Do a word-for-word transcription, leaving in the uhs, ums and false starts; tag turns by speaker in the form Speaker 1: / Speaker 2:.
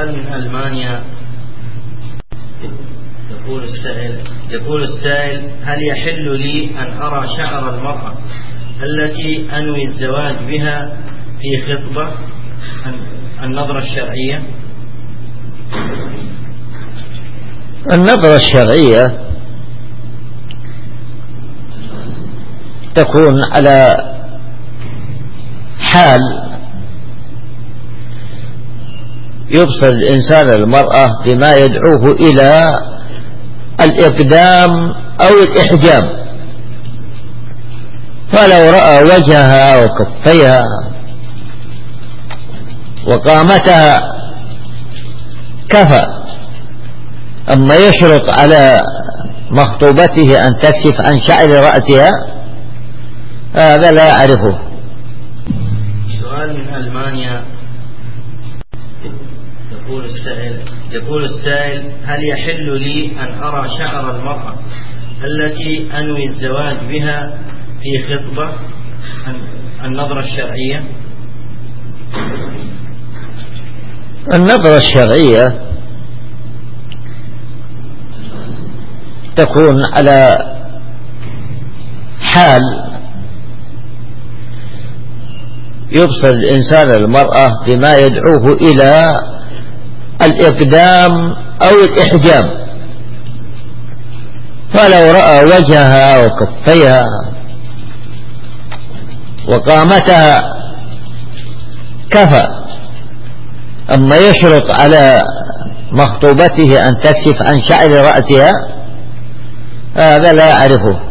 Speaker 1: سؤال من ألمانيا. يقول السائل يقول السائل هل يحل لي أن أرى شعر المرأة التي أنوي الزواج بها في خطبة النظرة الشرعية؟
Speaker 2: النظرة الشرعية تكون على حال يبصر الإنسان المرأة بما يدعوه إلى الإقدام أو الإحجام، فلو رأى وجهها وكفيها وقامتها كفى. أما يشرط على مخطوبته أن تكشف عن شعر رأسها هذا لا أعرفه.
Speaker 1: سؤال من ألمانيا. يقول السائل يقول السائل هل يحل لي أن أرى شعر المرأة التي أنوي الزواج بها في خطبة النظرة الشرعية؟
Speaker 2: النظرة الشرعية تكون على حال يبصر الإنسان المرأة بما يدعوه إلى الإقدام أو الإحجام، فلو رأى وجهها وكفيها وقامتها كفى. أما يشرط على مخطوبته أن تكشف عن شعر رأسها هذا لا أعرفه.